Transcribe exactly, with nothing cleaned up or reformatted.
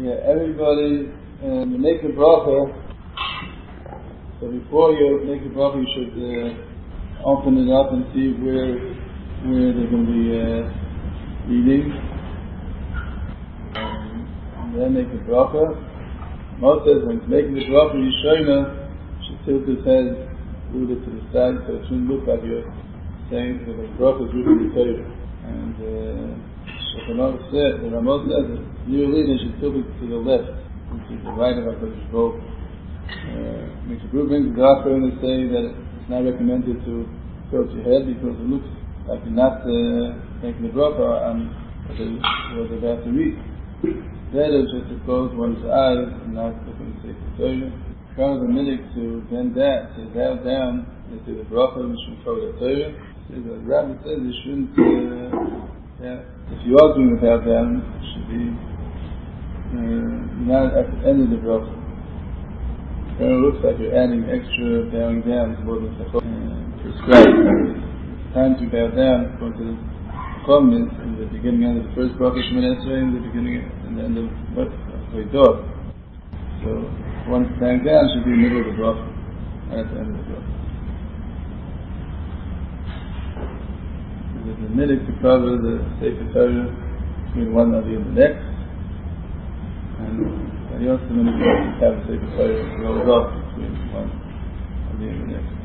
Yeah, everybody, um, you make a bracha, so before you make a bracha, you should uh, open it up and see where where they're going to be uh, reading, um, and then make a bracha. Most says when it's making the bracha, Yishayna should tilt his head a little bit to the side, so it shouldn't look like you're saying that the bracha is reading the Torah. And uh, the Ramah said, the Ramah says that your leader should tilt it to the left, to the right of HaKadosh Baruch Hu. Mister Brew brings the doctor and they say that it's not recommended to tilt your head because it looks like you're not uh, making the bracha on what they're about to read. Better just to close one's eyes and not looking at the Torah. Kind of a minute to bend down, to bow down into the bracha and you should cover the Torah. The rabbi says you shouldn't, uh, yeah, if you are doing the bow down, it should be uh, not at the end of the bracha. It kind of looks like you're adding extra bowing down to what the uh, prescribed. It's time to bow down according to the Chum is in the beginning and the first bracha Shemoneh Esrei, in the beginning and the end of what Vayidor. So once bowing down should be in the middle of the bracha, not at the end of the bracha. There's a minute to cover the Sefer Torah between one Navi and the next, and I also minute to have the Sefer Torah rolled off between one Navi and the next.